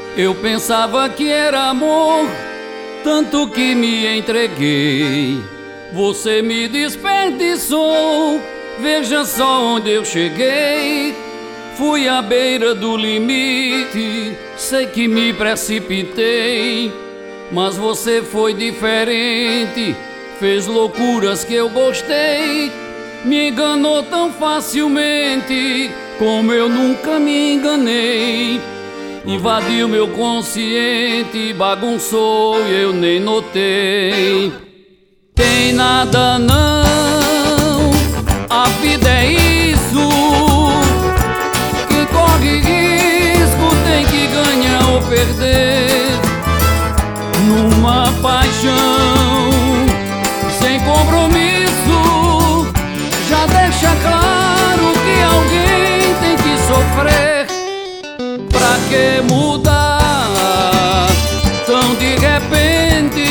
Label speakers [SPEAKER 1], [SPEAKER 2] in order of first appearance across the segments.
[SPEAKER 1] Eu pensava que era amor, tanto que me entreguei. Você me desperdiçou, veja só onde eu cheguei. Fui à beira do limite, sei que me precipitei. Mas você foi diferente, fez loucuras que eu gostei. Me enganou tão facilmente, como eu nunca me enganei. Invadiu meu consciente, bagunçou e eu nem notei. Tem nada não, a vida é isso. Quem corre risco tem que ganhar ou perder. Numa paixão sem compromisso, já deixa claro que alguém tem que sofrer. Pra que mudar tão de repente?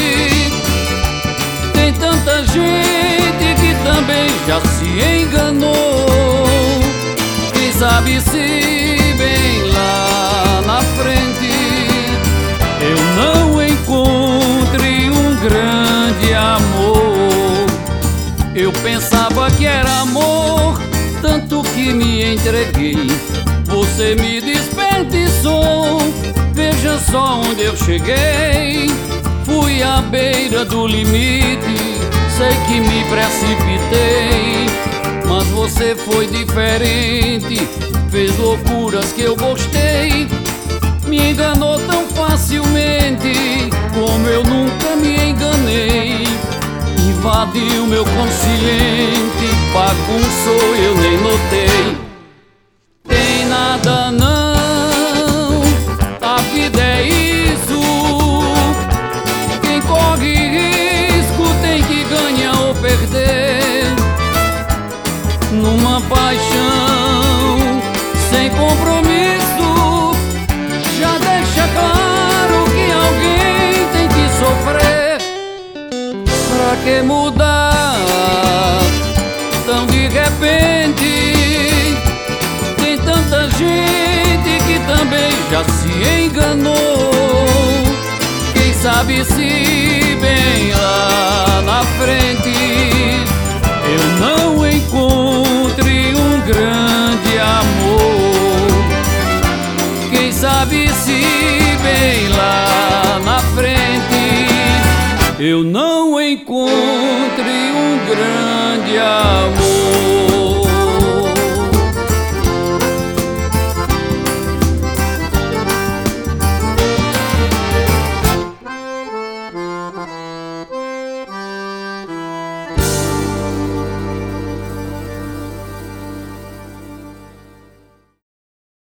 [SPEAKER 1] Tem tanta gente que também já se enganou. Quem sabe se bem lá na frente eu não encontre um grande amor. Eu pensava que era amor, tanto que me entreguei. Você me desperdiçou, veja só onde eu cheguei. Fui à beira do limite, sei que me precipitei. Mas você foi diferente, fez loucuras que eu gostei. Me enganou tão facilmente, como eu nunca me enganei. Invadiu meu consciente, bagunçou, eu nem notei. Tem nada não, a vida é isso. Quem corre risco tem que ganhar ou perder. Numa paixão sem compromisso, já deixa claro que alguém tem que sofrer. Pra que mudar tão de repente? Tanta gente que também já se enganou. Quem sabe se bem lá na frente eu não encontre um grande amor. Quem sabe se bem lá na frente eu não encontre um grande amor.